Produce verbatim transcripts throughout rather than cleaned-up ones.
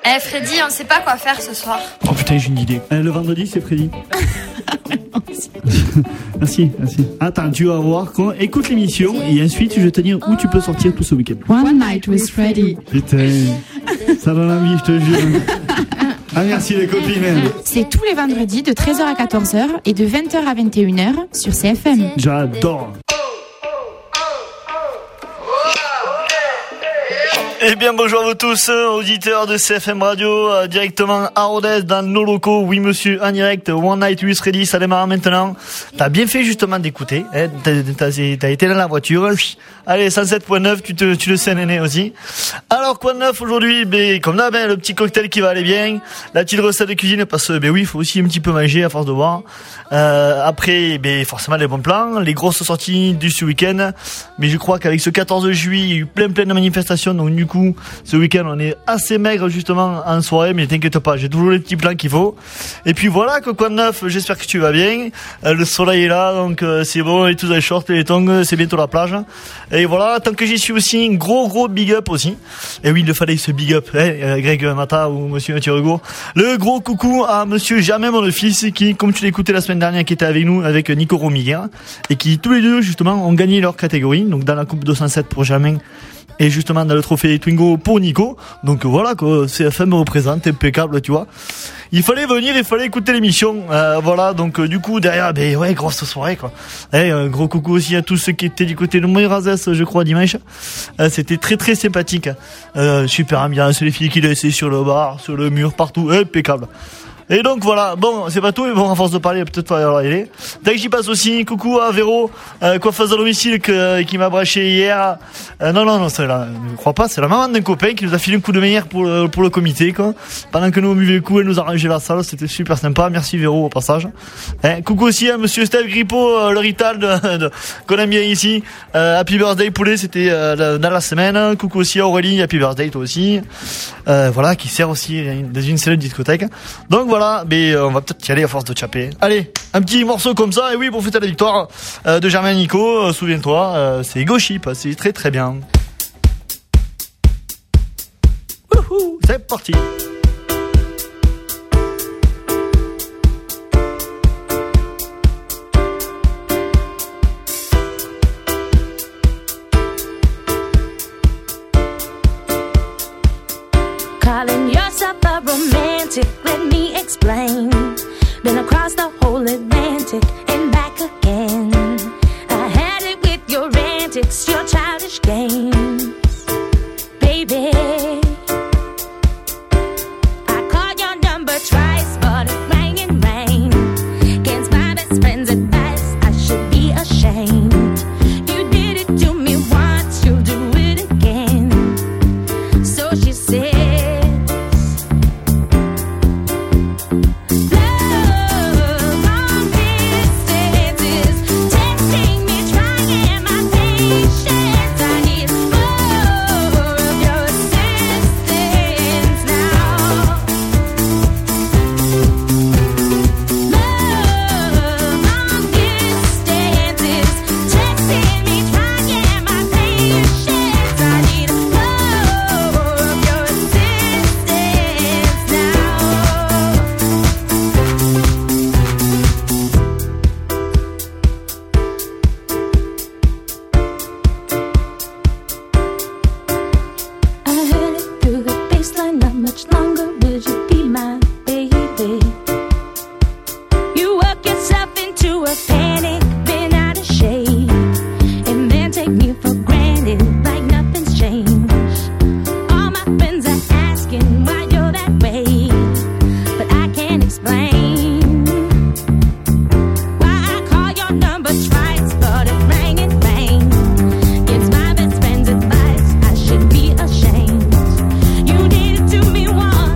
Eh Freddy, on sait pas quoi faire ce soir. Oh putain, j'ai une idée. Euh, le vendredi, c'est Freddy. Merci, merci. Attends, tu vas voir. Quand... Écoute l'émission et ensuite je vais te dire où tu peux sortir tout ce week-end. One Night with Freddy. Putain, ça donne envie, je te jure. Ah merci les copines. C'est tous les vendredis de treize heures à quatorze heures et de vingt heures à vingt et une heures sur C F M. J'adore. Eh bien bonjour à vous tous, auditeurs de C F M Radio, euh, directement à Rodez dans nos locaux. Oui monsieur, en direct, One Night with Freddy, ça démarre maintenant. T'as bien fait justement d'écouter, hein, t'as, t'as, t'as été dans la voiture. Allez, cent sept point neuf, tu, te, tu le sais néné aussi. Alors quoi de neuf aujourd'hui? Ben, comme d'hab, ben, le petit cocktail qui va aller bien, la petite recette de cuisine parce que ben oui, il faut aussi un petit peu manger à force de boire. Euh, après, ben forcément les bons plans, les grosses sorties du ce week-end. Mais je crois qu'avec ce quatorze juillet, il y a eu plein plein de manifestations, donc du coup, ce week-end, on est assez maigre justement en soirée, mais t'inquiète pas, j'ai toujours les petits plans qu'il faut. Et puis voilà, quoi de neuf, j'espère que tu vas bien. Euh, le soleil est là, donc euh, c'est bon, et tous les shorts et les tongs, c'est bientôt la plage. Et voilà, tant que j'y suis aussi, un gros gros big up aussi. Et oui, il le fallait ce big up, hein, euh, Greg Mata ou Monsieur Mathieu Hugo. Le gros coucou à Monsieur Jamais mon fils, qui, comme tu l'as écouté la semaine dernière, qui était avec nous, avec Nico Romiguer, et qui tous les deux justement ont gagné leur catégorie, donc dans la coupe deux cent sept pour Jamais. Et justement dans le trophée Twingo pour Nico. Donc voilà quoi, C F M me représente, impeccable tu vois. Il fallait venir, il fallait écouter l'émission. Euh, voilà, donc euh, du coup derrière, ben ouais, grosse soirée quoi. Et un gros coucou aussi à tous ceux qui étaient du côté de Moirazès, je crois, dimanche. Euh, c'était très très sympathique. Euh, super ambiance, les filles qui laissaient sur le bar, sur le mur, partout, impeccable. Et donc voilà, bon, c'est pas tout, mais bon, à force de parler, peut-être pas y aller. Dès que j'y passe aussi, coucou à Véro, euh, coiffeuse à domicile, que, qui m'a braché hier. Euh, non, non, non, c'est la, je crois pas, c'est la maman d'un copain qui nous a filé un coup de meilleur pour le, pour le comité, quoi. Pendant que nous on buvait le coup, elle nous a rangé la salle, c'était super sympa. Merci Véro au passage. Hein, coucou aussi à monsieur Steve Grippo, euh, le Rital de, de, qu'on aime bien ici. Euh, happy birthday poulet, c'était euh, dans la semaine. Coucou aussi à Aurélie, happy birthday toi aussi. Euh, voilà, qui sert aussi dans une cellule discothèque. Donc voilà. Mais euh, on va peut-être y aller à force de chapper. Allez, un petit morceau comme ça, et oui, pour fêter la victoire euh, de Germain Nico, euh, souviens-toi, euh, c'est Ego Chip, c'est très très bien. Wouhou, c'est parti. Calling yourself a romantic, let me explain. Been across the whole Atlantic and back again. I had it with your antics, your childish games, baby. I called your number twice, but it rang and rang. Against my best friend's advice, I should be ashamed. You did it to me once, you'll do it again. So she said, to me once.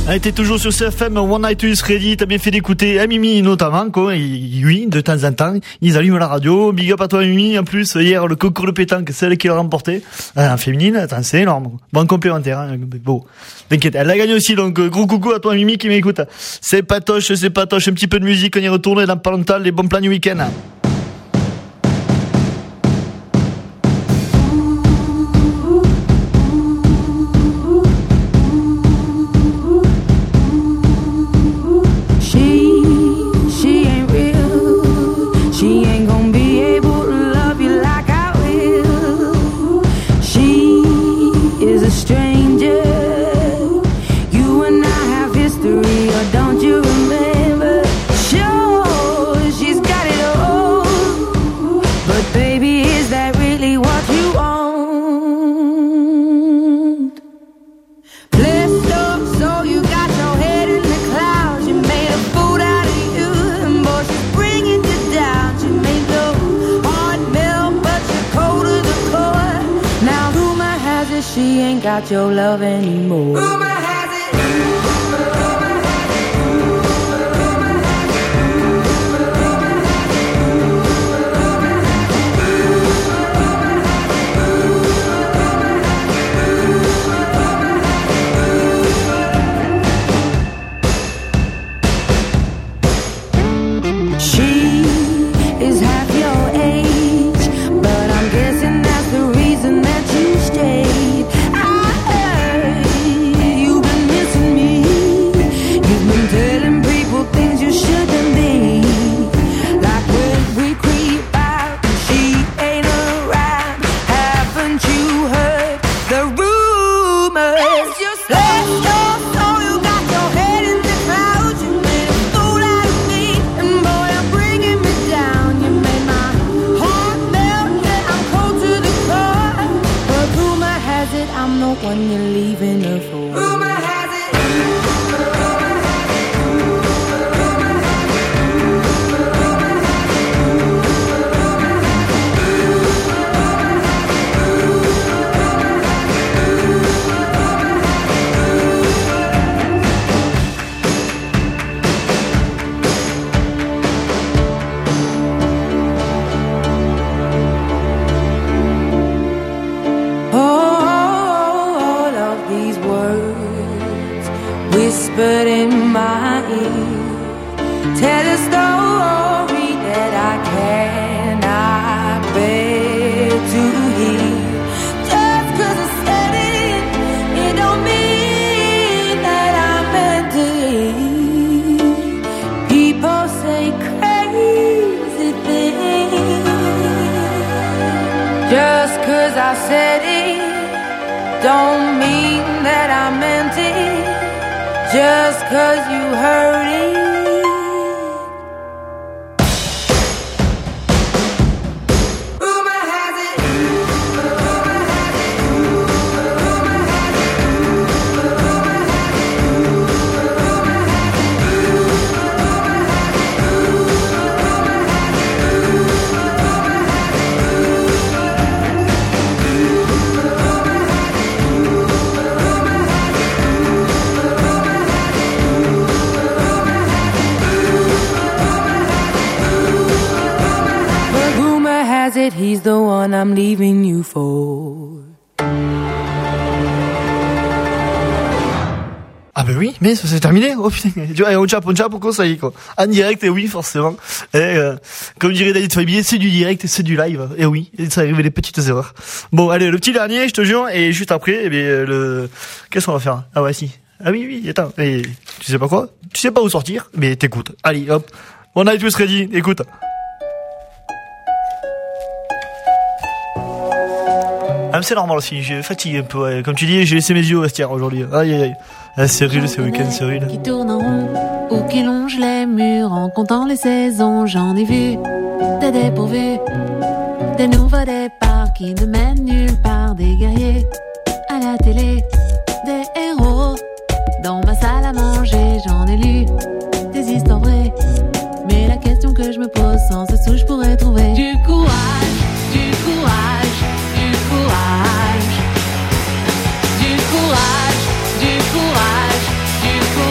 Elle était toujours sur C F M, One Night is Ready, t'as bien fait d'écouter, Mimi notamment, quoi, et oui, de temps en temps, ils allument la radio, big up à toi Mimi, en plus, hier, le concours de pétanque, c'est elle qui l'a remporté, euh, en féminine, attends, c'est énorme, bon complémentaire, hein, bon, t'inquiète, elle l'a gagné aussi, donc gros coucou à toi Mimi qui m'écoute, c'est patoche, c'est patoche, un petit peu de musique, on y retourne, et dans pas longtemps, les bons plans du week-end. Got your love anymore. Rumor has it. Rumor has it. Rumor has it. Rumor has it. Rumor has it. She is half your age, but I'm guessing that's the reason that you stayed. Telling people things you shouldn't be, like when we creep out and she ain't around. Haven't you heard the rumors? Bless your soul, you got your head in the clouds. You made a fool out of me, and boy, I'm bringing me down. You made my heart melt, yeah, I'm cold to the core. But rumor has it I'm the one you're leaving her for. Rumor has it. Whispered in my ear, tell a story that I cannot bear to hear. Just 'cause I said it, it don't mean that I meant it. People say crazy things. Just 'cause I said it, don't mean that I meant it. Just 'cause you heard it. Rumor has it. Rumor has it. Rumor has it. Rumor has it. Rumor has it. Rumor has it. It, he's the one I'm leaving you for. Ah ben oui, mais ça c'est terminé. Oh putain, tu vois, on chap, on chap, on ça y est quoi. En direct, et oui, forcément. Et euh, comme dirait David Fabier, c'est du direct, c'est du live. Et oui, et ça arrive des petites erreurs. Bon, allez, le petit dernier, je te jure, et juste après, eh bien, le, qu'est-ce qu'on va faire? Ah ouais, si. Ah oui, oui, attends, et tu sais pas quoi? Tu sais pas où sortir, mais t'écoutes. Allez, hop. On a tous ready, écoute. Ah, c'est normal aussi, je fatigue un peu, ouais. Comme tu dis, j'ai laissé mes yeux au vestiaire aujourd'hui. Aïe aïe aïe. Ah, c'est rude, c'est week-end, c'est rude. Qui tourne en rond ou qui longe les murs en comptant les saisons, j'en ai vu des dépourvus, des nouveaux départs qui ne mènent nulle part, des guerriers à la télé, des héros dans ma salle à manger, j'en ai lu des histoires vraies. Mais la question que je me pose, sans ce sou, je pourrais trouver du courage, du courage. Courage, du courage, du courage, du courage.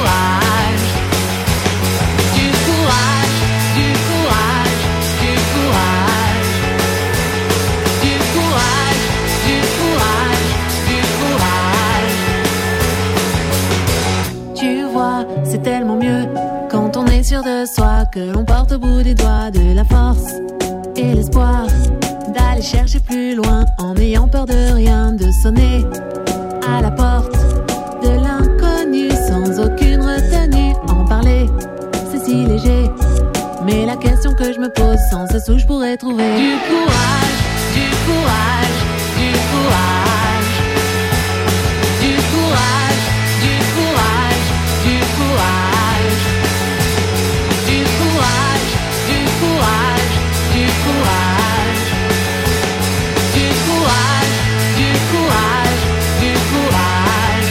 sûr de soi, que l'on porte au bout des doigts de la force et l'espoir d'aller chercher plus loin en n'ayant peur de rien, de sonner à la porte de l'inconnu sans aucune retenue. En parler, c'est si léger, mais la question que je me pose, sans cesse où je pourrais trouver du courage, du courage, du courage, du courage, du courage, du courage, du courage, du courage, du courage, du courage, du courage, du courage.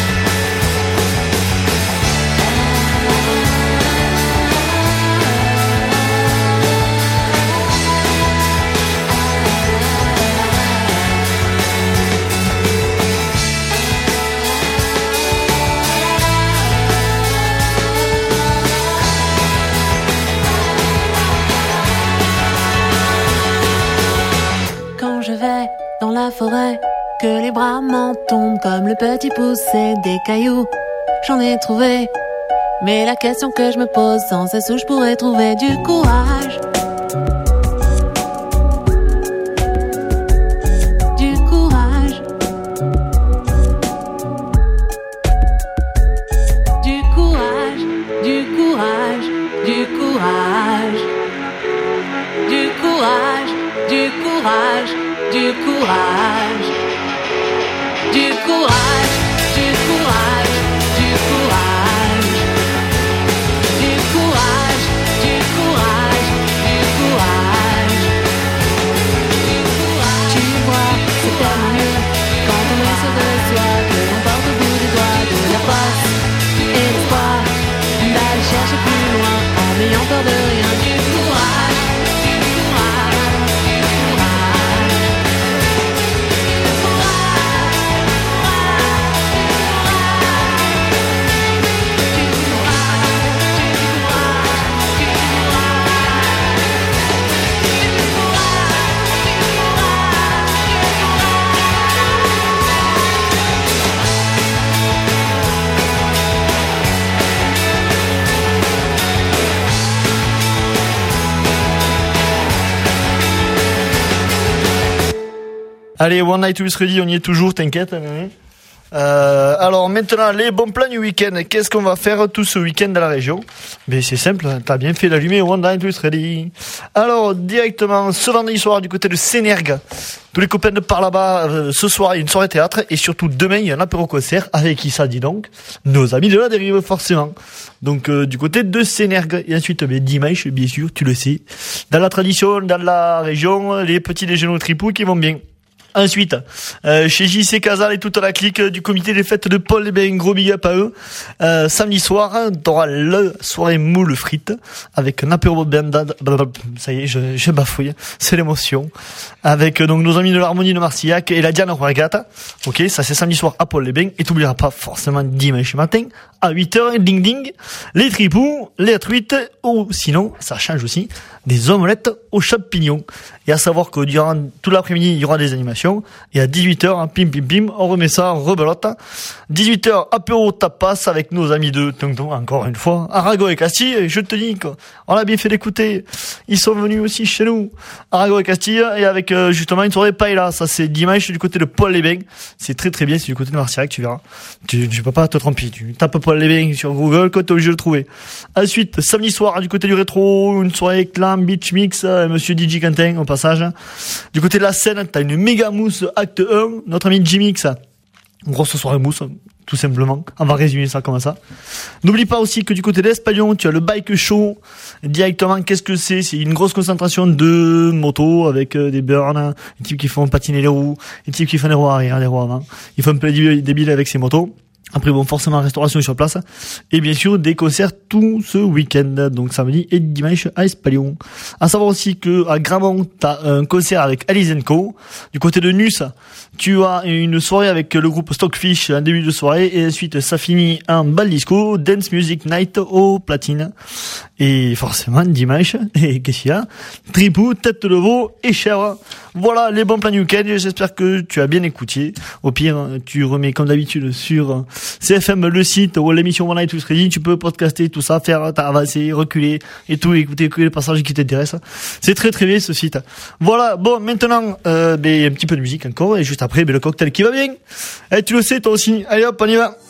Quand je vais dans la forêt, que les bras m'en tombent comme le petit poussé des cailloux, j'en ai trouvé. Mais la question que je me pose, sans cesse où je pourrais trouver du courage, du courage, du courage, du courage, du courage, du courage, du courage, du courage, du courage, du courage, du courage, du courage, du courage, du courage, du courage. Tu vois, c'est tellement mieux quand on est sûr de soi, que l'on porte au bout des doigts de la force et l'espoir d'aller chercher plus loin en n'ayant peur de rien. Du courage, du courage, du courage, du Allez, One Night with Ready, on y est toujours, t'inquiète. Euh, alors maintenant, les bons plans du week-end. Qu'est-ce qu'on va faire tout ce week-end dans la région? Mais c'est simple, t'as bien fait d'allumer One Night with Ready. Alors, directement, ce vendredi soir, du côté de Sénergue, tous les copains de par là-bas, euh, ce soir, il y a une soirée théâtre, et surtout demain, il y a un apéro-concert, avec qui ça dit donc? Nos amis de la dérive, forcément. Donc, euh, du côté de Sénergue. Et ensuite, ben, dimanche, bien sûr, tu le sais. Dans la tradition, dans la région, les petits déjeuners au tripou qui vont bien. Ensuite, euh, chez J C Casal et toute la clique du comité des fêtes de Paul, eh ben, gros big up à eux. Euh, samedi soir, t'auras le soirée moule frites avec un apéro bandade. Ça y est, je, je bafouille. C'est l'émotion. Avec, donc, nos amis de l'Harmonie de Marcillac et la Diane Regatta. Ok, ça c'est samedi soir à Paul-les-Bains. Et t'oublieras pas forcément dimanche matin à huit heures, ding ding, les tripous, les truites, ou sinon, ça change aussi, des omelettes aux champignons. Et à savoir que durant tout l'après-midi, il y aura des animations. Et à dix-huit heures, hein, pim pim pim, on remet ça, rebelote. dix-huit heures, apéro tapas avec nos amis de Tonton, encore une fois, Arago et Castille. Et je te dis qu'on a bien fait d'écouter. Ils sont venus aussi chez nous, Arago et Castille, et avec euh, justement une soirée paella. Ça c'est dimanche du côté de Paul-les-Bains. C'est très très bien, c'est du côté de Marcillac, tu verras. Tu, tu peux pas te tromper. Tu tapes Paul-les-Bains sur Google, quand t'es obligé de le trouver. Ensuite, samedi soir, du côté du rétro, une soirée clan beach mix, euh, monsieur D J Quentin, au passage. Du côté de la scène, t'as une méga mousse acte un, notre ami Jimix. Grosse soirée mousse, tout simplement. On va résumer ça comme ça. N'oublie pas aussi que du côté d'Espalion, tu as le bike show. Directement, qu'est-ce que c'est? C'est une grosse concentration de motos avec euh, des burns, des types qui font patiner les roues, des types qui font les roues arrière, les roues avant. Ils font un peu les débiles avec ces motos. Après, bon, forcément, restauration sur place. Et bien sûr, des concerts tout ce week-end. Donc, samedi et dimanche à Espalion. À savoir aussi que, à Gramont, t'as un concert avec Alice and Co. Du côté de Nus, tu as une soirée avec le groupe Stockfish, un début de soirée. Et ensuite, ça finit en bal disco, Dance Music Night au platine. Et forcément, dimanche, et qu'est-ce qu'il y a? Tripou, tête de veau et chèvre. Voilà les bons plans du week-end. J'espère que tu as bien écouté. Au pire, tu remets comme d'habitude sur C F M, le site, ou l'émission One Night with Freddy, tu peux podcaster tout ça, faire, avancer, reculer, et tout, écouter que les passages qui t'intéressent. C'est très très bien ce site. Voilà, bon, maintenant, euh, ben, un petit peu de musique encore, et juste après, ben, le cocktail qui va bien. Et tu le sais, toi aussi. Allez hop, on y va.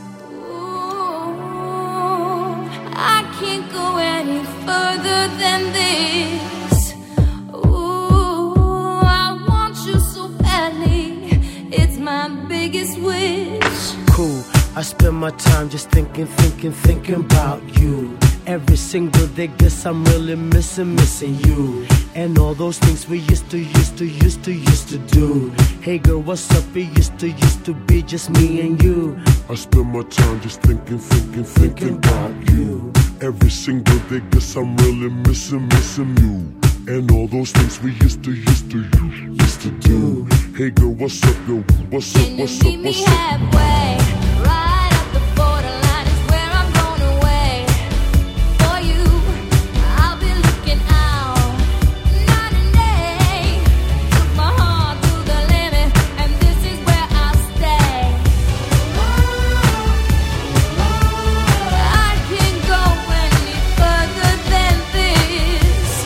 I can't go any further than this. Ooh, I want you so badly. It's my biggest wish. Cool. I spend my time just thinking, thinking, thinking about you. Every single day, guess I'm really missing, missing you. And all those things we used to, used to, used to, used to do. Hey girl, what's up? It used to, used to be just me and you. I spend my time just thinking, thinking, thinking about you. Every single day, guess I'm really missing, missing you. And all those things we used to, used to, used to do. Hey girl, what's up, yo? What's up, Can you what's up, meet me what's up? halfway? Right at the borderline is where I'm going away. For you, I'll be looking out night and day. Took my heart to the limit, and this is where I'll stay. I can't go any further than this.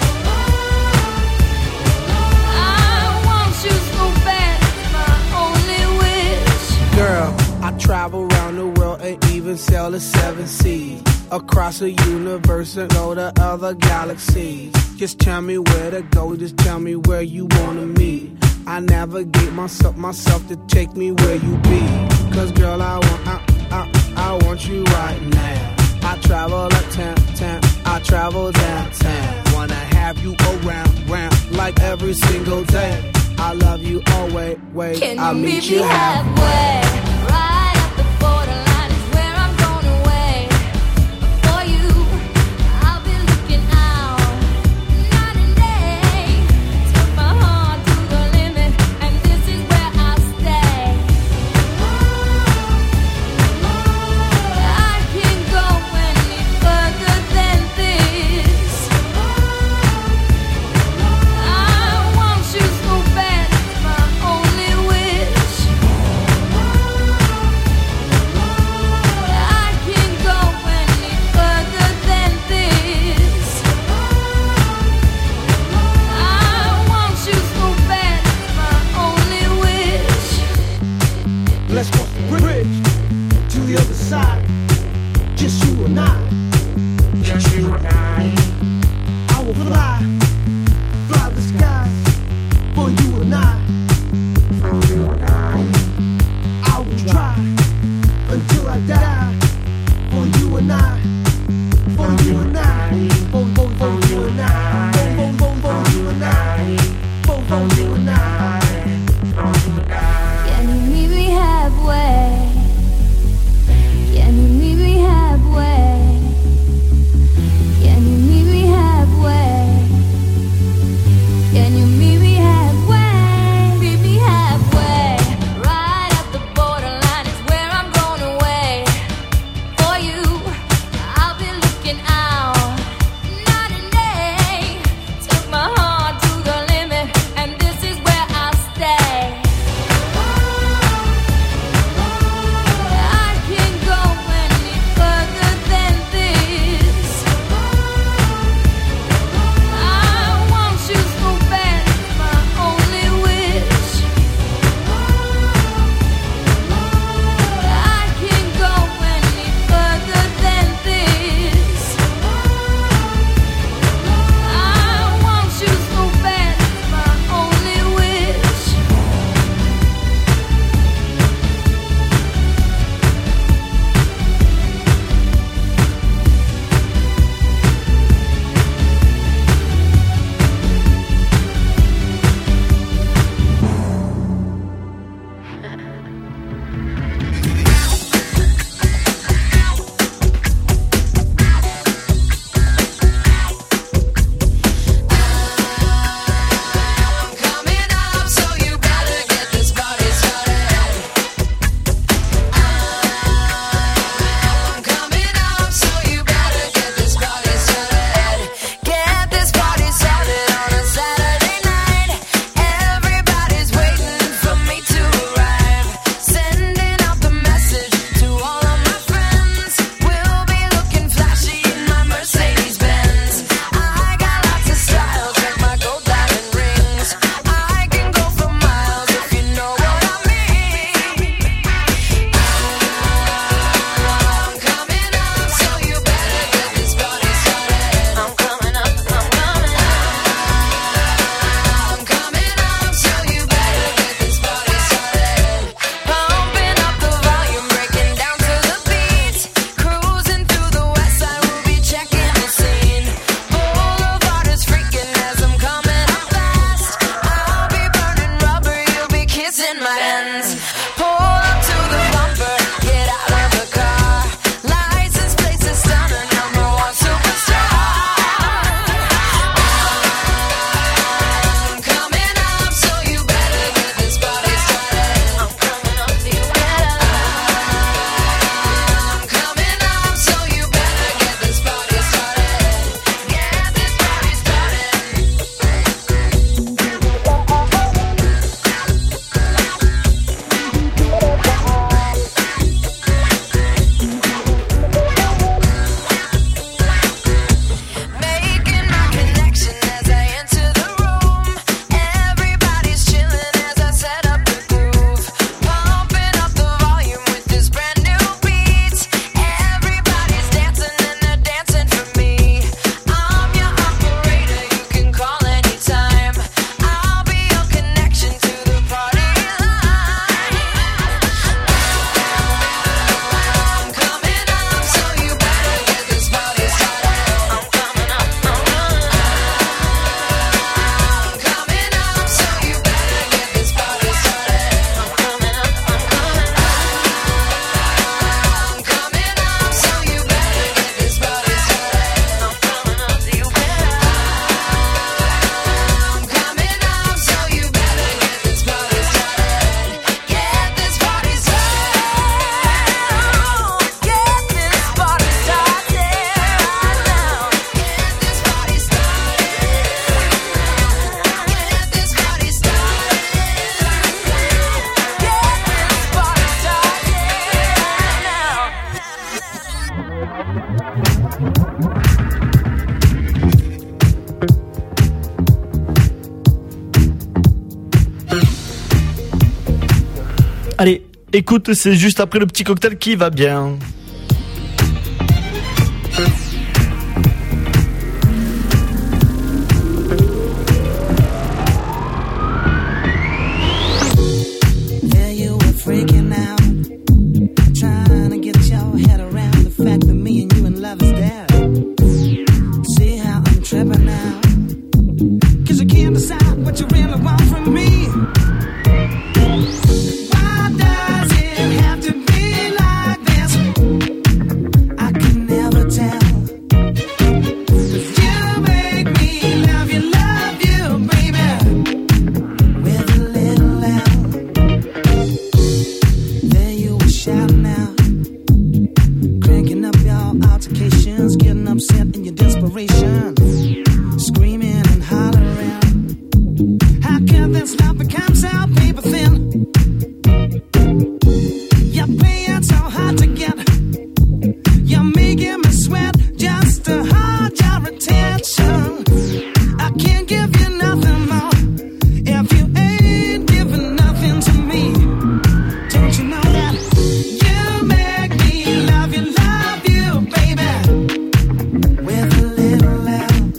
I want you so bad, it's my only wish. Girl, I travel around the world and even sail the seven seas. Across the universe and go to other galaxies. Just tell me where to go, just tell me where you wanna meet. I navigate myself, myself to take me where you be. Cause girl, I want, I, I, I want you right now. I travel uptown, town, I travel downtown. Wanna have you around, round, like every single day. I love you always, wait, Can you I'll meet meet you me halfway. halfway? Right at the borderline is where I'm going away. For you, I'll be looking out night and day. Took my heart to the limit, and this is where I'll stay. I can't go any further than this. I want you so bad, it's my only wish. I can't go any further than this. I want you so bad, it's my only wish. Let's cross the bridge to the other side. Just you and I. Just you and I. I will fly, fly the skies for you and I. For you and I. I will try until I die for you and I. For you and I. For, for, for you and I. For, for, for, for you and I. For, for you and I. Can you meet me halfway? Can you meet me halfway? Allez, écoute, c'est juste après le petit cocktail qui va bien. Yeah, you were freaking out, trying to get your head around the fact that me and you in love is dead. See how I'm tripping now, 'cause you can't decide what you really want from me. Why does it have to be like this? I can never tell. 'Cause you make me love you, love you, baby, with a little L. There you were shouting out, cranking up your altercations, getting upset in your desperation, screaming and hollering. How can this love become so paper thin? You're playing so hard to get, you're making me sweat just to hold your attention. I can't give you nothing more if you ain't giving nothing to me. Don't you know that you make me love you, love you, baby, with a little L.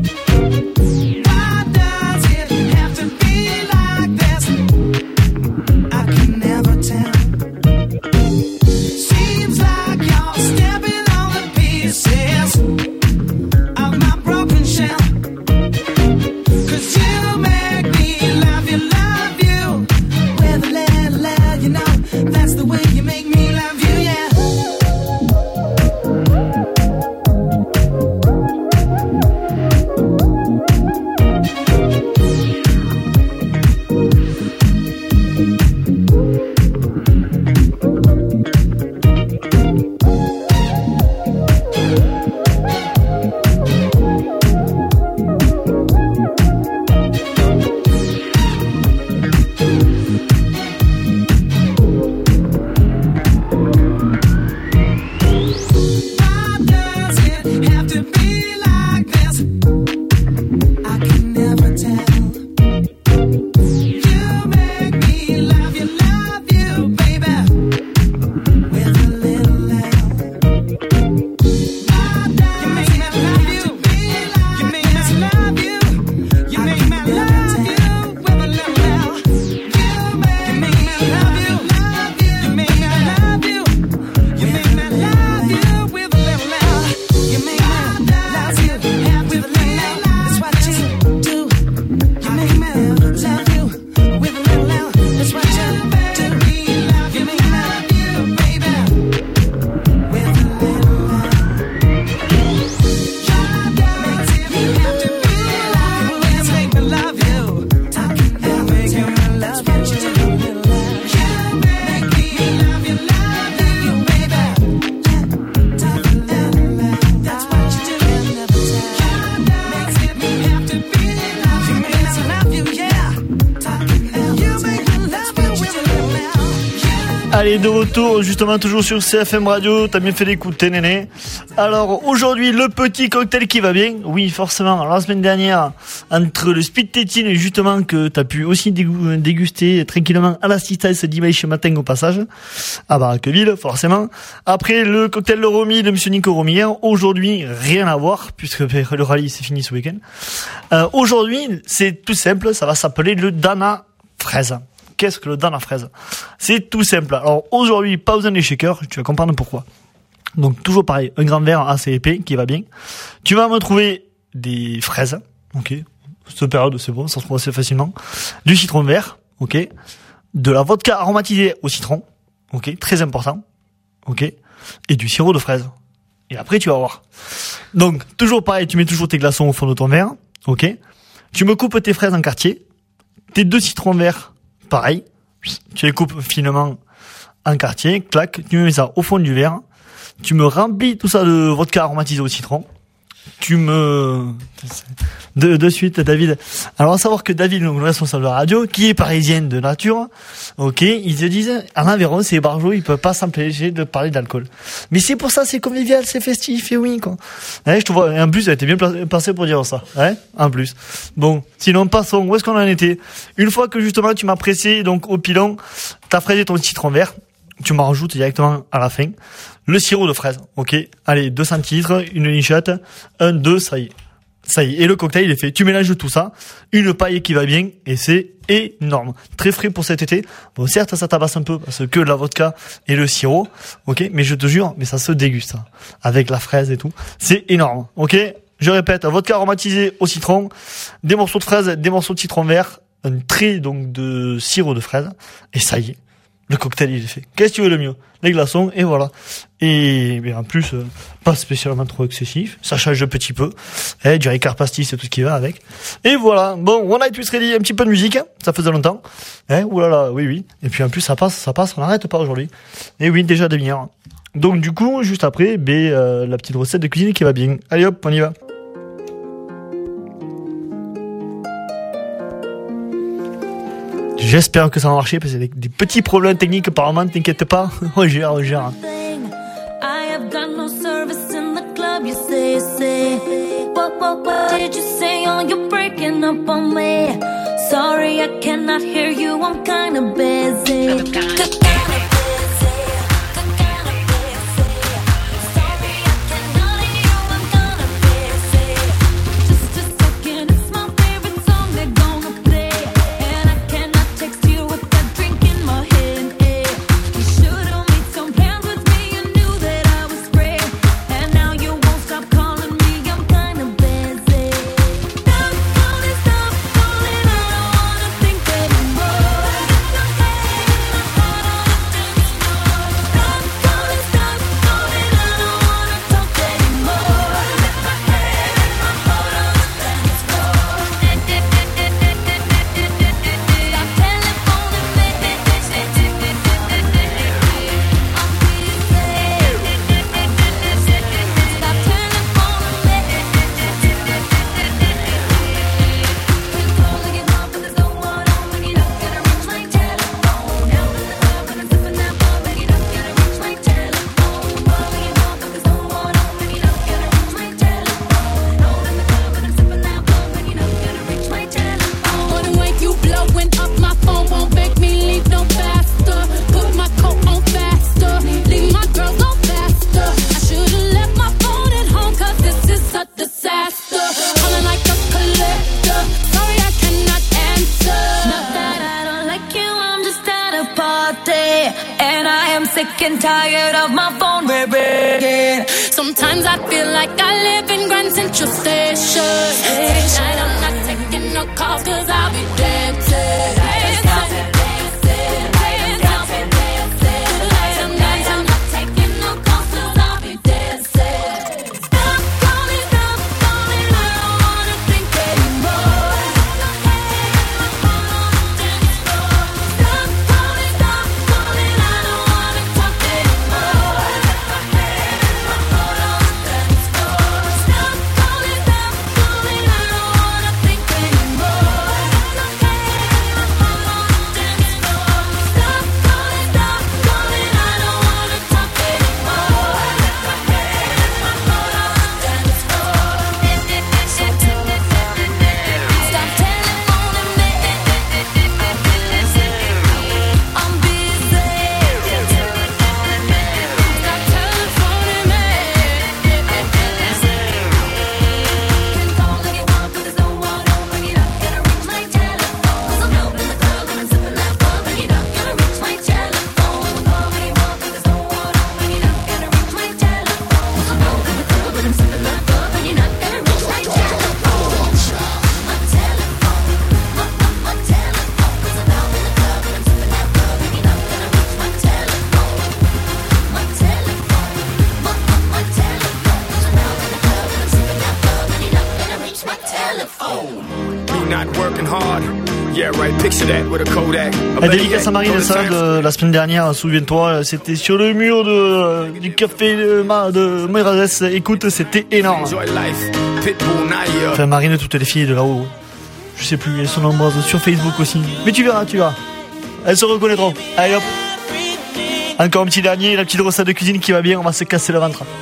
Why does it have to be like this? I can never tell. Seems like you're stepping on the pieces of my broken shell. 'Cause you make me love you, love you, with a little L, you know, that's the way you make me love you, yeah. Why does it have to be like this? I can never tell. You make me love you, love you, baby, with a little L. Why does you make me love you? You make me love you. You make me love you with a little L. You make me love you, love you. You make me love you. You make me love you with a little L. You make me love you with a little L. That's what you do. You make me love you with a little L. That's what you do. You make me love you, baby, with a little L. Why does it have to be like this? Make me love you. I can never tell. That's what you do, little L. You make me love you, love you, baby. That's what you do, never tell. Makes it have to be love. You make me love you, yeah. You make me love you with a little L. Allez, de retour, justement, toujours sur C F M Radio. T'as bien fait d'écouter, néné. Alors, aujourd'hui, le petit cocktail qui va bien. Oui, forcément. Alors, la semaine dernière, entre le speed tétine, justement, que t'as pu aussi dégou- déguster tranquillement à l'assistance dimanche matin au passage, à Baraqueville, forcément. Après, le cocktail Le Romy de Monsieur Nico Romy. Aujourd'hui, rien à voir, puisque le rallye s'est fini ce week-end. Euh, aujourd'hui, c'est tout simple. Ça va s'appeler le Dana Fraise. Qu'est-ce que le Dana Fraise? C'est tout simple. Alors aujourd'hui, pas besoin des shakers, tu vas comprendre pourquoi. Donc toujours pareil, un grand verre assez épais qui va bien. Tu vas me trouver des fraises, ok. Cette période, c'est bon, ça se trouve assez facilement. Du citron vert, ok. De la vodka aromatisée au citron, ok, très important, ok. Et du sirop de fraise. Et après, tu vas voir. Donc toujours pareil, tu mets toujours tes glaçons au fond de ton verre, ok. Tu me coupes tes fraises en quartier, tes deux citrons verts. Pareil, tu les coupes finement en quartier, clac, tu mets ça au fond du verre, tu me remplis tout ça de vodka aromatisé au citron, tu me... De, de suite, David. Alors, à savoir que David, le responsable de la radio, qui est parisienne de nature, ok, ils te disent, en Aveyron, c'est barjots, ils peuvent pas s'empêcher de parler d'alcool. Mais c'est pour ça, c'est convivial, c'est festif, et oui, quoi. Ouais, je te vois, en plus, elle était bien placée pour dire ça, ouais, en plus. Bon, sinon, passons, où est-ce qu'on en était? Une fois que, justement, tu m'as pressé, donc, au pilon, t'as fraisé ton citron vert, tu m'en rajoutes directement à la fin. Le sirop de fraise, ok. Allez, deux centilitres, une lichette, un, deux, ça y est. Ça y est, et le cocktail il est fait. Tu mélanges tout ça, une paille qui va bien, et c'est énorme. Très frais pour cet été. Bon, certes, ça tabasse un peu, parce que la vodka et le sirop, ok, mais je te jure, mais ça se déguste, hein, avec la fraise et tout. C'est énorme, ok. Je répète, vodka aromatisé au citron, des morceaux de fraise, des morceaux de citron vert, un trait donc de sirop de fraise, et ça y est. Le cocktail, il est fait. Qu'est-ce que tu veux de mieux? Les glaçons, et voilà. Et, bien, en plus, euh, pas spécialement trop excessif. Ça change un petit peu. Eh, du Ricard pastis et tout ce qui va avec. Et voilà. Bon, One Night with Ready, un petit peu de musique. Hein. Ça faisait longtemps. Eh, oulala, oui, oui. Et puis, en plus, ça passe, ça passe, on n'arrête pas aujourd'hui. Et oui, déjà demi-heure. Donc, du coup, juste après, ben, euh, la petite recette de cuisine qui va bien. Allez hop, on y va. J'espère que ça va marcher parce qu'il y a des, des petits problèmes techniques apparemment, t'inquiète pas, on gère, on gère. I have got no service in the club, you say, say. What, what, what did you say? Oh, you're breaking up on me. Sorry, I cannot hear you, I'm kinda busy. sick and tired of my phone ringing. Sometimes I feel like I live in Grand Central Station. Tonight I'm not taking no calls cause I'll be dancing. Yeah, right. Picture that with a Kodak. La dédicace à Marine, ça, de la semaine dernière, souviens-toi, c'était sur le mur de, du café de, de Mérades. Écoute, c'était énorme. Enfin, Marine, toutes les filles de là-haut. Je sais plus, elles sont nombreuses sur Facebook aussi. Mais tu verras, tu verras. Elles se reconnaîtront. Allez hop. Encore un petit dernier, la petite recette de cuisine qui va bien, on va se casser le ventre.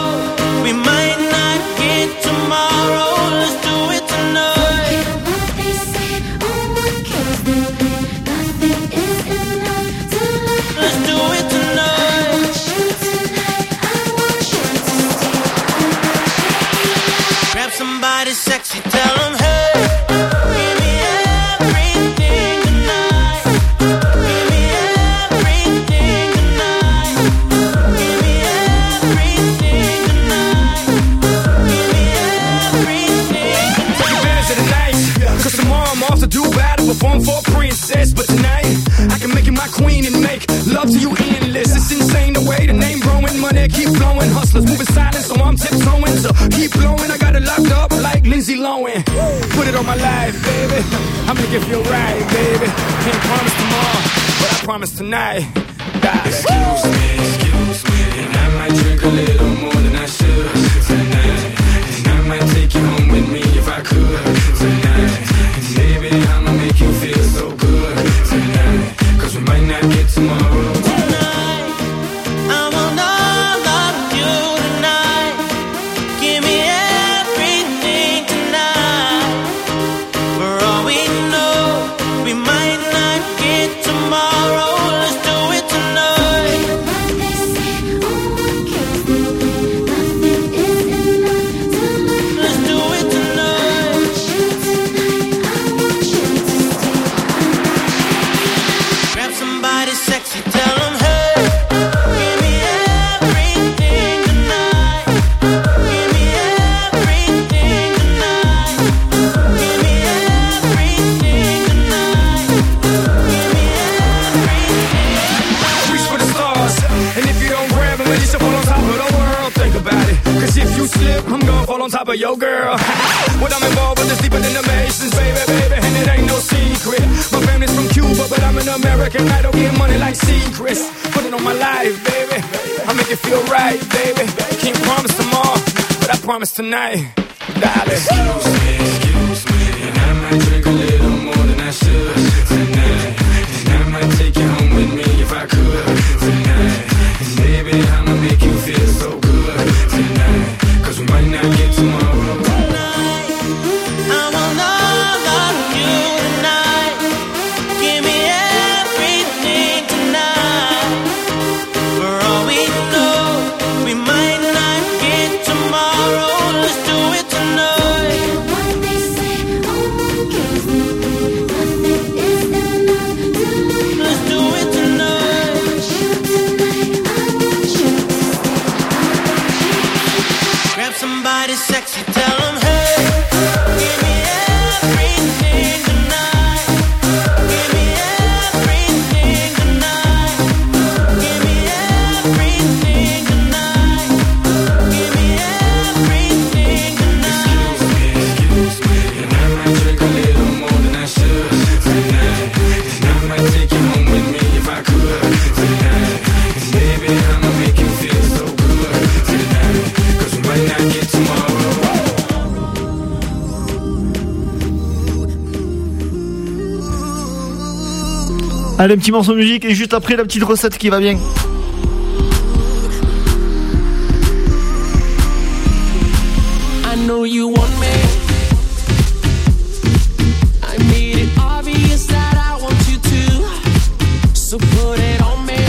Somebody sexy, tell them, hey, give me everything tonight. Give me everything tonight. Give me everything tonight. Give me everything tonight. Take advantage of the night, cause tomorrow I'm off to do battle, perform for a princess. But tonight, I can make you my queen and make love to you endless. It's insane the way the name growing, money keep flowing. Hustlers moving silent, so I'm tiptoeing. So keep blowing, I got it locked up like Lindsay Lohan. Put it on my life, baby. I make it feel right, baby. Can't promise tomorrow, but I promise tonight. God. Excuse me, excuse me, and I might drink a little more than I should tonight. And I might take you home with me if I could tonight. And baby, I'ma make you feel so good tonight. Cause we might not get tomorrow. Tonight, I want all of you tonight. Give me everything tonight. For all we know, we might not get tomorrow. Let's do it tonight. Let's do it tonight. Grab somebody sexy, tell them, hey, give me everything tonight. Give me everything tonight. Give me everything tonight. Give me everything. Reach for the stars, and if you don't grab them, then you should fall on top of the world. Think about it, cause if you slip, I'm gonna fall on top of your girl. What I'm involved with is deeper than the Masons, baby, baby, and it ain't no secret. My family's from Cuba, but I'm an American. I don't get money like secrets. Put it on my life, baby. I make it feel right, baby. Can't promise tomorrow, but I promise tonight, darling. Excuse me, excuse me, and I might drink a little more than I should tonight. And I might take you home with me if I could tonight. And baby, I'ma make you feel so good tonight. Cause we might not get tomorrow. I want all of you tonight. Give me everything tonight. For all we know, we might not get tomorrow. Let's do it tonight. Let's do it tonight. Grab somebody sexy, tell them, hey, give me everything tonight. Give me everything tonight. Give me everything tonight. Give me everything tonight. Excuse me, and I might drink a little more than I should tonight. And I might take you home with me if I could tonight. And baby, I'ma make you feel so good tonight. Cause we might not get tomorrow. Allez, un petit morceau de musique et juste après la petite recette qui va bien. I know you want me. I made it obvious that I want you to. So put it on me.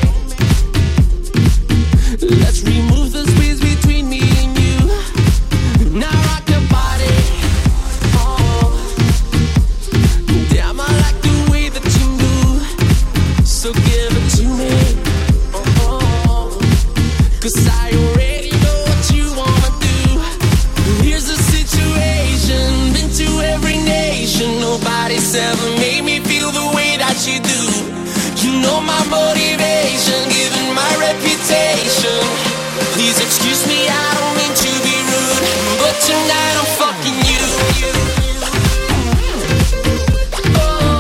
Let's remove the space between me and you. Now rock your body. Oh, damn, I like the way that you move. So give it to me. Oh, cause I already know what you wanna do. Here's the situation, been to every nation. Nobody's ever made me feel the way that you do. You know my motivation, given my reputation. Please excuse me, I don't mean to be rude, but tonight I'm fucking you. Oh.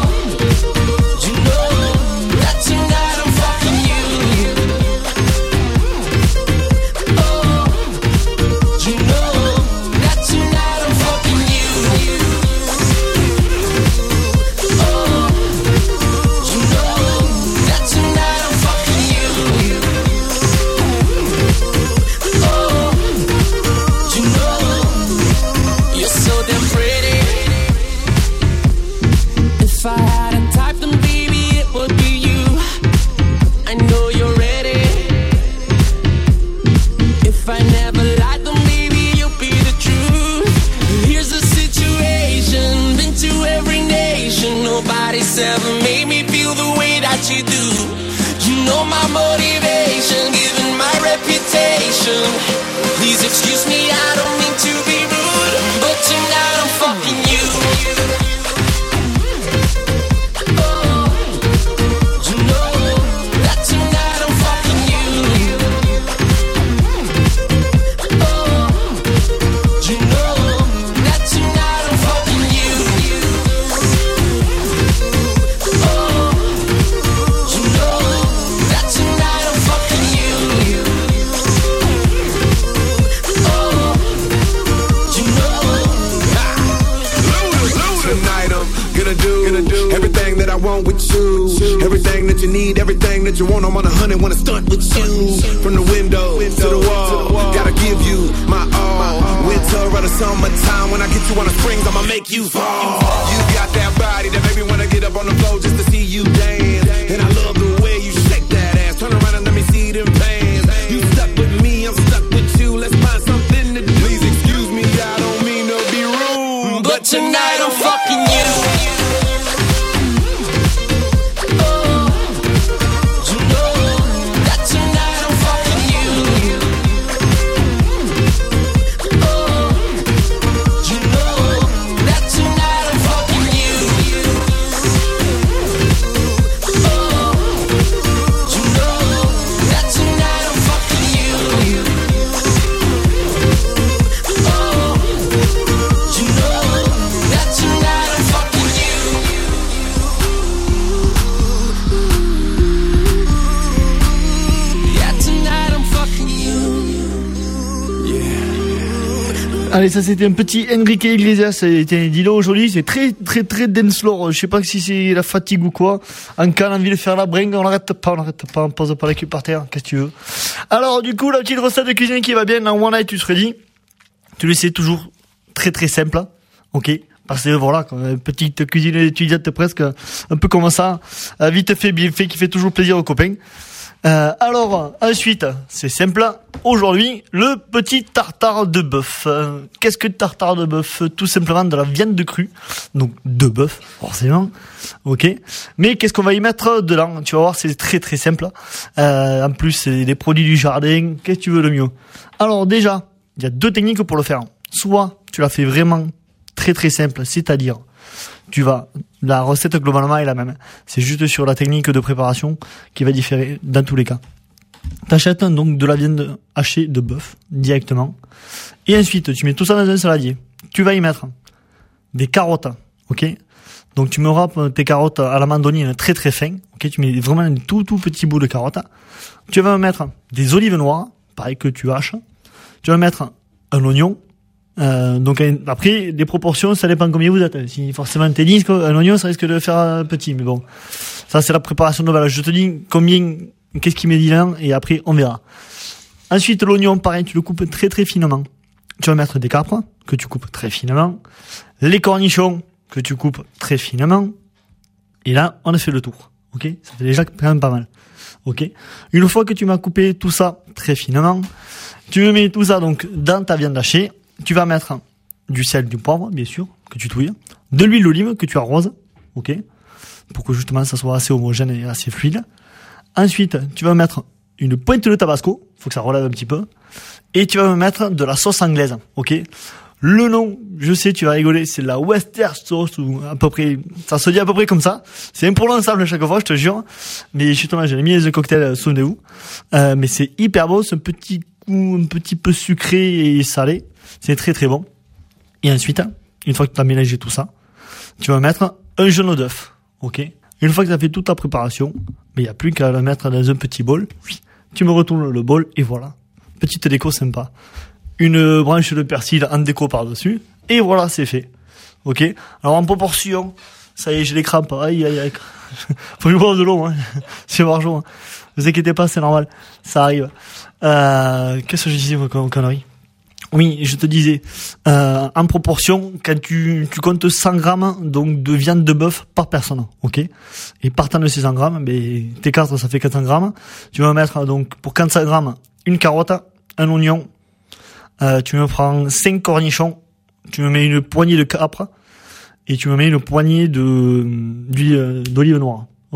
attention. Please excuse me, I don't mean to be rude, but tonight I'm fucking you. Oh, you know that tonight I'm fucking you. Oh, you know that tonight I'm fucking you. Oh, you know that tonight I'm fucking you. Oh, you know. Tonight I'm gonna do, gonna do everything that I want with you. Everything that you need, everything that you want. I'm on a hundred, wanna stunt with you. From the window to the wall, gotta give you my all. Winter or the summertime, when I get you on the springs, I'ma make you fall. You got that body that made me wanna get up on the floor just to see you dance. And I love the way you shake that ass. Turn around and let me see them pants. You stuck with me, I'm stuck with you. Let's find something to do. Please excuse me, I don't mean to be rude, But tonight I'm fucking you. Oh, you know that tonight I'm fucking you. Oh, you know that tonight I'm fucking you. Oh, you know that tonight I'm fucking you. Oh, you know that tonight I'm fucking you. Yeah, tonight I'm fucking you. Allez, ça c'était un petit Enrique Iglesias, c'était Dilo aujourd'hui, c'est très très très dance floor, je sais pas si c'est la fatigue ou quoi. En cas d'envie de faire la bringue, on n'arrête pas, on n'arrête pas, on pose pas la cul par terre, qu'est-ce que tu veux. Alors du coup, la petite recette de cuisine qui va bien dans One Night You Ready, tu le sais, toujours très très simple, hein, ok. Parce que voilà, comme une petite cuisine étudiante presque, un peu comme ça, euh, vite fait, bien fait, qui fait toujours plaisir aux copains. Euh, alors, ensuite, c'est simple. Aujourd'hui, le petit tartare de bœuf. Euh, qu'est-ce que tartare de bœuf? Tout simplement de la viande de crue. Donc, de bœuf, forcément. Ok. Mais qu'est-ce qu'on va y mettre dedans? Tu vas voir, c'est très très simple. Euh, en plus, c'est des produits du jardin. Qu'est-ce que tu veux de mieux? Alors, déjà, il y a deux techniques pour le faire. Soit, tu la fais vraiment très très simple, c'est-à-dire, tu vas, la recette globalement est la même. C'est juste sur la technique de préparation qui va différer dans tous les cas. T'achètes donc de la viande hachée de bœuf directement. Et ensuite, tu mets tout ça dans un saladier. Tu vas y mettre des carottes, ok? Donc tu me râpes tes carottes à la mandonine très très fin, ok? Tu mets vraiment un tout tout petit bout de carotte. Tu vas me mettre des olives noires, pareil que tu haches. Tu vas mettre un oignon. Euh, donc après les proportions ça dépend combien vous êtes. Si forcément t'es dix, un oignon ça risque de faire un petit, mais bon, ça c'est la préparation globale. Je te dis combien, qu'est-ce qui met dedans et après on verra. Ensuite l'oignon pareil, tu le coupes très très finement. Tu vas mettre des capres que tu coupes très finement, les cornichons que tu coupes très finement, et là on a fait le tour. Ok, ça fait déjà quand même pas mal. Ok, une fois que tu m'as coupé tout ça très finement, tu me mets tout ça donc dans ta viande hachée. Tu vas mettre du sel, du poivre, bien sûr, que tu touilles, de l'huile d'olive que tu arroses, ok, pour que justement ça soit assez homogène et assez fluide. Ensuite, tu vas mettre une pointe de tabasco, faut que ça relève un petit peu, et tu vas me mettre de la sauce anglaise, ok. Le nom, je sais, tu vas rigoler, c'est la Western sauce, ou à peu près, ça se dit à peu près comme ça. C'est imprononçable à chaque fois, je te jure. Mais justement, j'ai mis les cocktails, souvenez-vous. Euh, mais c'est hyper beau, c'est un petit coup, un petit peu sucré et salé. C'est très très bon. Et ensuite, une fois que tu as mélangé tout ça, tu vas mettre un jaune d'œuf, ok. Une fois que tu as fait toute ta préparation, il n'y a plus qu'à le mettre dans un petit bol. Tu me retournes le bol et voilà. Petite déco sympa. Une branche de persil en déco par-dessus. Et voilà, c'est fait. Ok. Alors en proportion, ça y est, j'ai les crampes. Aïe, aïe, aïe. Faut que je boive de l'eau, hein. C'est margeau, hein. Vous inquiétez pas, c'est normal. Ça arrive. Euh, qu'est-ce que je disais, comme connerie? Oui, je te disais, euh, en proportion, quand tu, tu comptes cent grammes, donc, de viande de bœuf par personne, ok? Et partant de ces cent grammes, ben, tes quatre, ça fait quatre cents grammes. Tu vas mettre, donc, pour quatre cents grammes, une carotte, un oignon, euh, tu me prends cinq cornichons, tu me mets une poignée de capres, et tu me mets une poignée de, d'huile, d'olive noire, ok?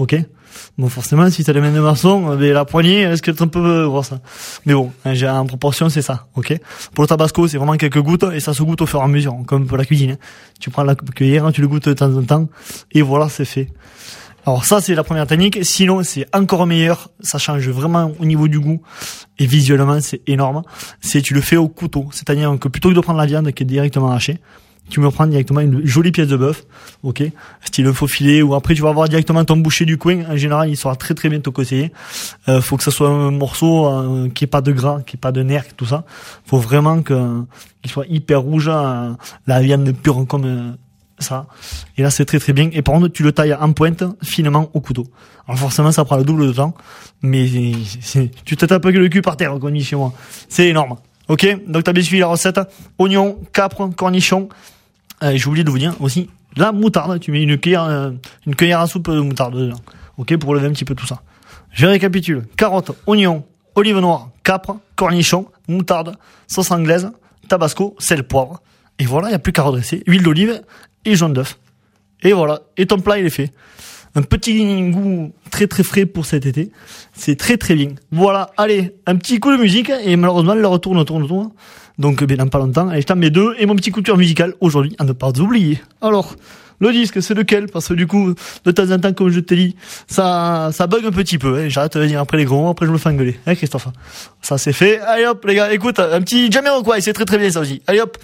Bon, forcément, si t'as les mains de maçon, ben, la poignée, est-ce qu'elle est un peu grosse? Mais bon, j'ai, en proportion, c'est ça, ok? Pour le tabasco, c'est vraiment quelques gouttes, et ça se goûte au fur et à mesure, comme pour la cuisine. Hein. Tu prends la cuillère, tu le goûtes de temps en temps, et voilà, c'est fait. Alors ça, c'est la première technique. Sinon, c'est encore meilleur. Ça change vraiment au niveau du goût. Et visuellement, c'est énorme. C'est, tu le fais au couteau. C'est-à-dire que plutôt que de prendre la viande qui est directement hachée, tu me prends directement une jolie pièce de bœuf, ok, style faux filet, ou après tu vas avoir directement ton boucher du coin. En général, il sera très très bien te conseiller. Euh, faut que ça soit un morceau euh, qui ait pas de gras, qui ait pas de nerfs, tout ça. Faut vraiment que qu'il soit hyper rouge, euh, la viande pure comme euh, ça. Et là, c'est très très bien. Et par contre, tu le tailles en pointe, finement au couteau. Alors forcément, ça prend le double de temps, mais c'est, c'est, tu te tapes que le cul par terre en condition. C'est énorme. Ok, donc t'as bien suivi la recette. Oignons, capres, cornichons. Euh, j'ai oublié de vous dire aussi, la moutarde, tu mets une cuillère, euh, une cuillère à soupe de moutarde dedans. Ok, pour relever un petit peu tout ça. Je récapitule. Carottes, oignons, olives noires, capres, cornichons, moutarde, sauce anglaise, tabasco, sel, poivre. Et voilà, il n'y a plus qu'à redresser. Huile d'olive et jaune d'œuf. Et voilà. Et ton plat, il est fait. Un petit goût très très frais pour cet été. C'est très très bien. Voilà. Allez, un petit coup de musique. Et malheureusement, le retourne, tourne, tourne. Donc, ben, dans pas longtemps. Allez, je t'en mets deux. Et mon petit coup de cœur musical aujourd'hui, à ne pas oublier. Alors, le disque, c'est lequel? Parce que du coup, de temps en temps, comme je te dis, ça, ça bug un petit peu, hein. J'arrête de dire après les gros mots, après je me fais engueuler. Hein, Christophe? Ça, c'est fait. Allez hop, les gars, écoute, un petit Jamiroquai, c'est très très bien, ça aussi. Allez hop.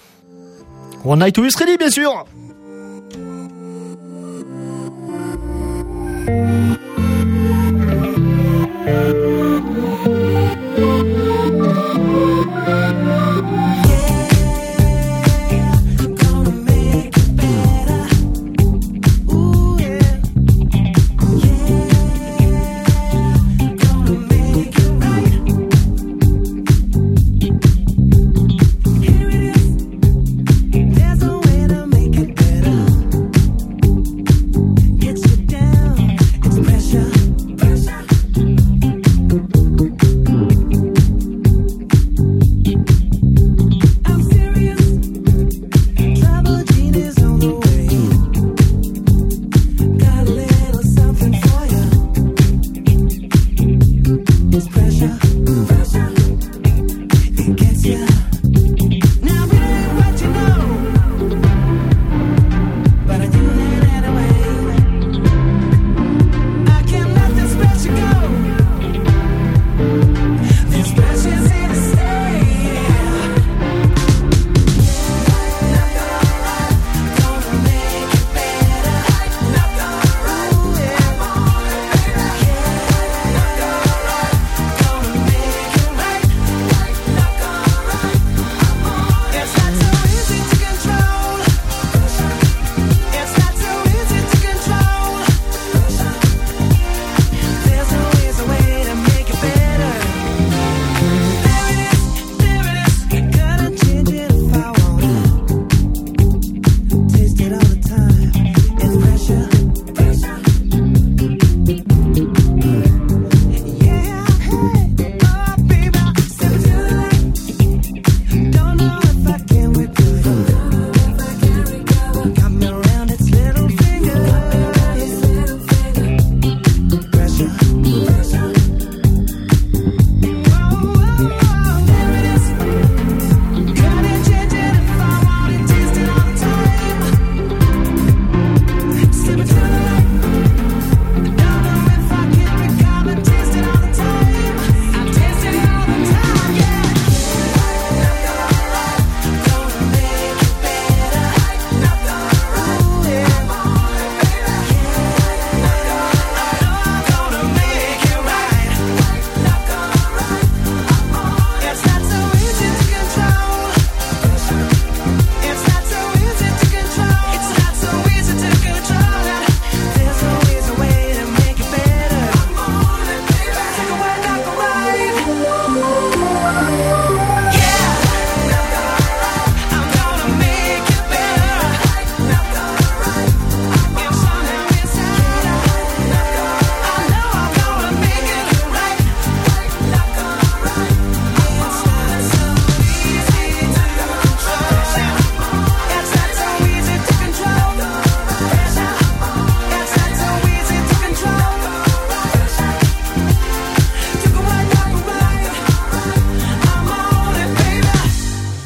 One Night with Freddy, bien sûr. Get you down, it's pressure, pressure.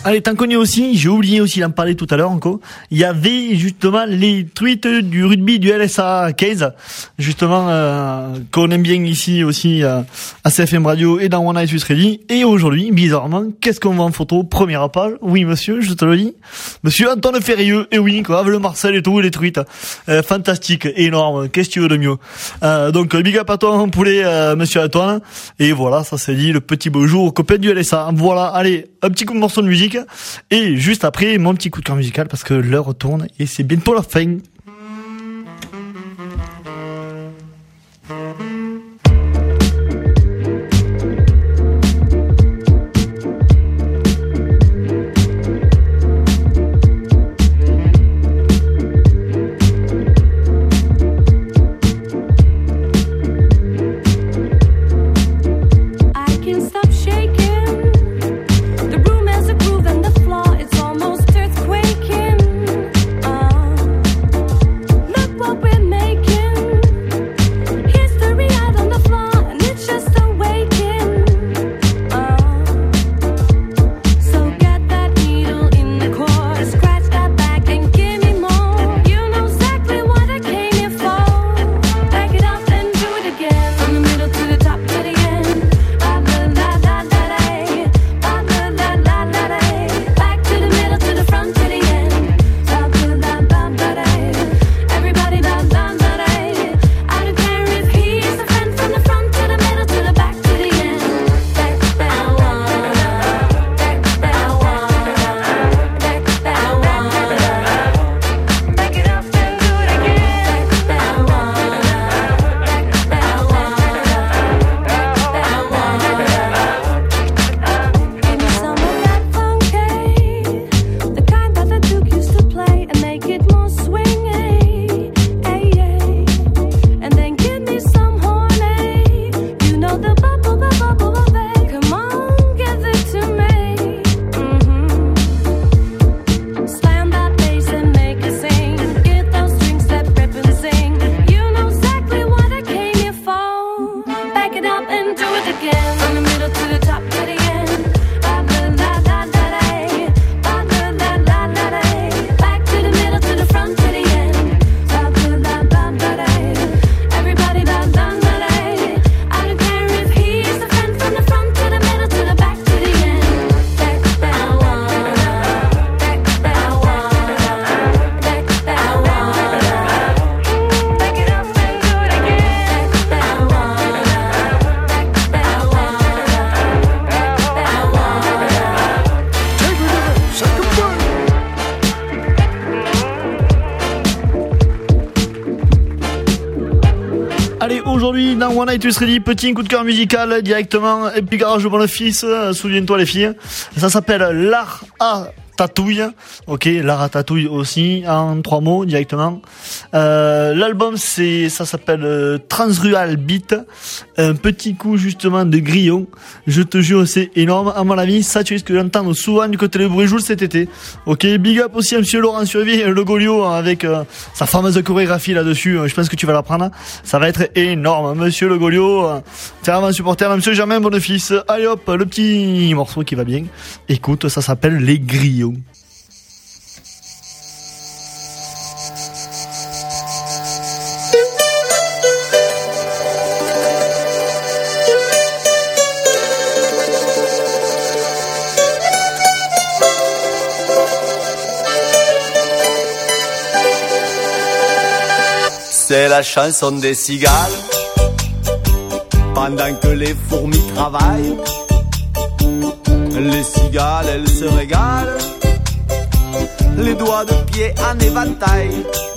Allez, t'en connais aussi, j'ai oublié aussi d'en parler tout à l'heure encore. Il y avait justement les tweets du rugby du L S A quinze, justement euh, qu'on aime bien ici aussi euh, à C F M Radio et dans One Night Swiss Ready. Et aujourd'hui, bizarrement, qu'est-ce qu'on voit en photo? Première page, oui monsieur, je te le dis, monsieur Antoine Ferrieux, et oui, quoi, avec le Marcel et tout, les tweets, euh, fantastique, énorme, qu'est-ce que tu veux de mieux? Euh, donc big up à toi mon poulet, euh, monsieur Antoine. Et voilà, ça c'est dit, le petit beau jour aux copains du L S A. Voilà, allez, un petit coup de morceau de musique. Et juste après, mon petit coup de cœur musical parce que l'heure tourne et c'est bientôt la fin. Aujourd'hui dans One Night Swiss Ready, petit coup de cœur musical directement, et puis garage au bon fils, souviens-toi les filles, ça s'appelle l'art à Tatouille, ok, la ratatouille aussi, en trois mots directement. Euh, l'album c'est, ça s'appelle euh, Transrual Beat, un petit coup justement de grillon. Je te jure, c'est énorme. À mon avis, ça tu risques d'entendre souvent du côté de Brujoul cet été. Ok, big up aussi à Monsieur Laurent Survie, le Golio avec euh, sa fameuse chorégraphie là-dessus. Je pense que tu vas l'apprendre. Ça va être énorme, Monsieur le Golio. Euh, Fervent supporter, Monsieur Germain Bonnefils. Allez hop, le petit morceau qui va bien. Écoute, ça s'appelle Les Grillons. C'est la chanson des cigales. Pendant que les fourmis travaillent, les cigales, elles se régalent, les doigts de pied en éventail.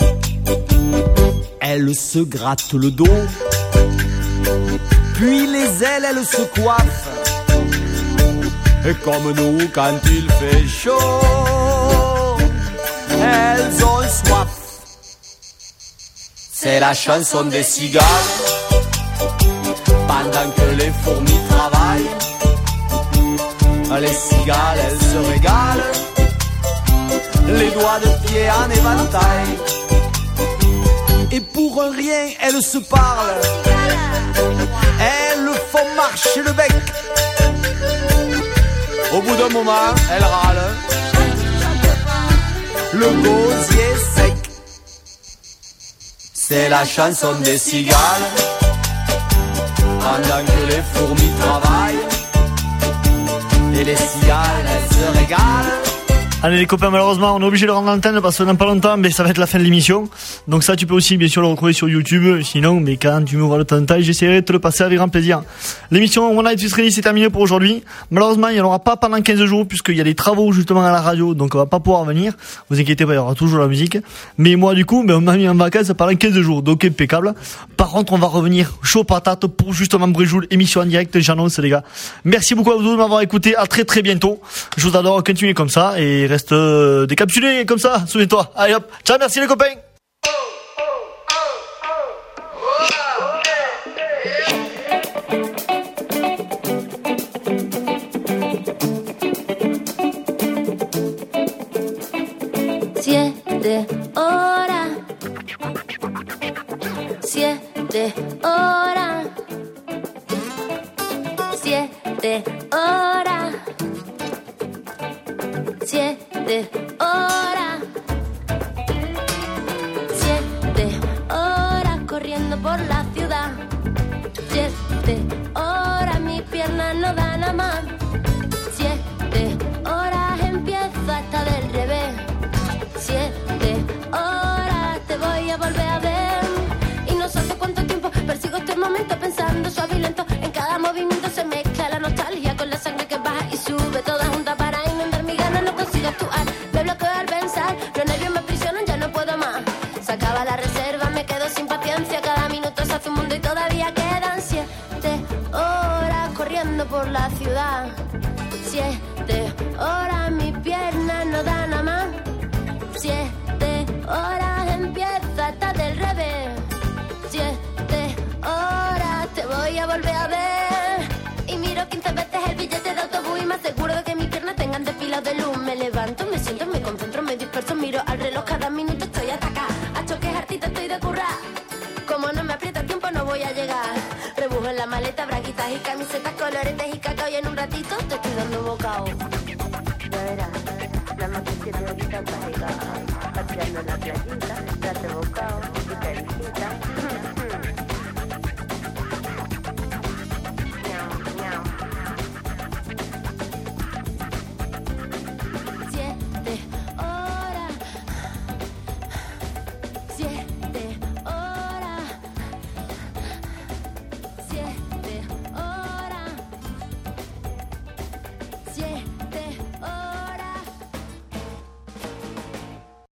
Elles se grattent le dos, puis les ailes, elles se coiffent. Et comme nous, quand il fait chaud, elles ont soif. C'est la chanson des cigales. Pendant que les fourmis travaillent, les cigales, elles se régalent, les doigts de pied en éventail. Et pour un rien, elles se parlent, elles font marcher le bec. Au bout d'un moment, elle râle. Le gosier sec. C'est la chanson des cigales. Pendant que les fourmis travaillent et les cigales, elles se régalent. Allez les copains, malheureusement on est obligé de rendre l'antenne parce que dans pas longtemps mais ça va être la fin de l'émission. Donc ça tu peux aussi bien sûr le retrouver sur YouTube. Sinon mais quand tu m'ouvres le temps de taille, j'essaierai de te le passer avec grand plaisir. L'émission One Night with Freddy c'est terminé pour aujourd'hui. Malheureusement il n'y en aura pas pendant quinze jours puisqu'il y a des travaux justement à la radio. Donc on va pas pouvoir venir. Vous inquiétez pas, il y aura toujours la musique. Mais moi du coup ben, on m'a mis en vacances pendant quinze jours. Donc impeccable. Par contre on va revenir chaud patate pour justement Bréjoul, émission en direct, j'annonce les gars. Merci beaucoup à vous de m'avoir écouté. À très très bientôt. Je vous adore, continuez comme ça et reste euh, décapsulé comme ça, souviens-toi. Allez hop, ciao, merci les copains. Siete horas, siete horas, siete horas. Siete horas, siete horas corriendo por la ciudad. Siete horas, mis piernas no dan a más. Siete horas empiezo hasta del revés. Siete horas te voy a volver a ver. Y no sé hace cuánto tiempo persigo este momento pensando suave y lento. En cada movimiento se mezcla la nostalgia con la sangre que baja y sube toda junta para inundar mi gana. No consigo actuar, me bloqueo al pensar. Los nervios me aprisionan, ya no puedo más. Se acaba la reserva, me quedo sin paciencia. Cada minuto se hace un mundo y todavía quedan siete horas corriendo por la ciudad. Siete horas, mis piernas no dan a más. Siete horas empieza hasta del revés. Siete horas te voy a volver a ver. Y miro quince veces el billete de autobús y me aseguro de que mis piernas tengan desfilados de luz. Me levanto, me siento, me concentro, me disperso, miro al reloj, cada minuto estoy hasta acá. A choques hartita estoy de currar. Como no me aprieta el tiempo no voy a llegar. Rebujo en la maleta, braguitas y camisetas, coloretes y cacao y en un ratito te estoy dando bocado. Ya verás, la más que siete horitas para llegar. Paseando en la playita, date bocado y caricita.